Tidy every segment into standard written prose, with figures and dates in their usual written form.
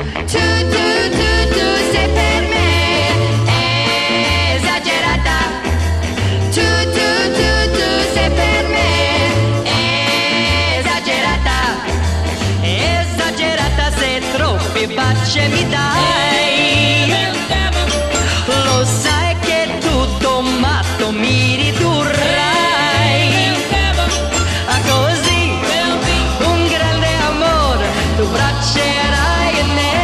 Tu sei per me esagerata. Tu sei per me esagerata. Esagerata, se troppi baci mi dai. Lo sai che tutto matto mi ridurrai. A così un grande amore tu braccerai in me.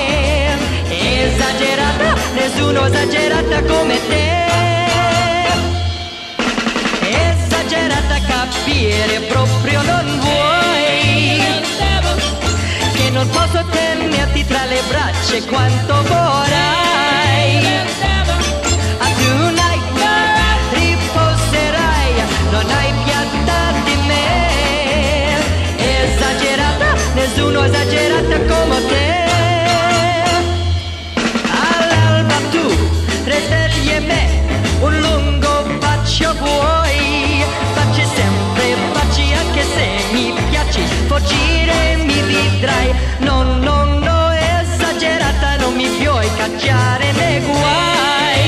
Esagerata, nessuno esagerata come te. Esagerata, capire proprio non vuoi che non posso tenerti tra le braccia quanto vorrai. A tonight riposerai, non hai pietà di me. Esagerata, nessuno esagerata come te. All'alba tu risvegli me, un lungo bacio vuoi. Baci sempre, baci anche se mi piaci, fuggire mi vedrai. No, esagerata, non mi puoi cacciare nei guai.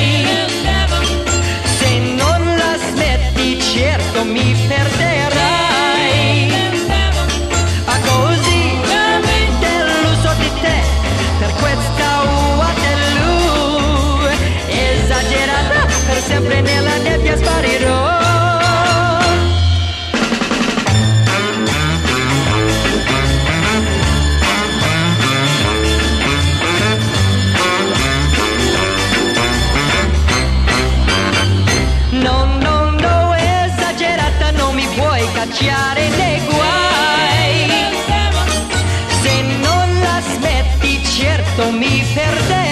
Se non la smetti certo mi perderai. A così deluso di te per questa Waterloo. Esagerata, per sempre nella nebbia sparirò. No, esagerata, non mi puoi cacciare nei guai. Se non la smetti certo mi perderai.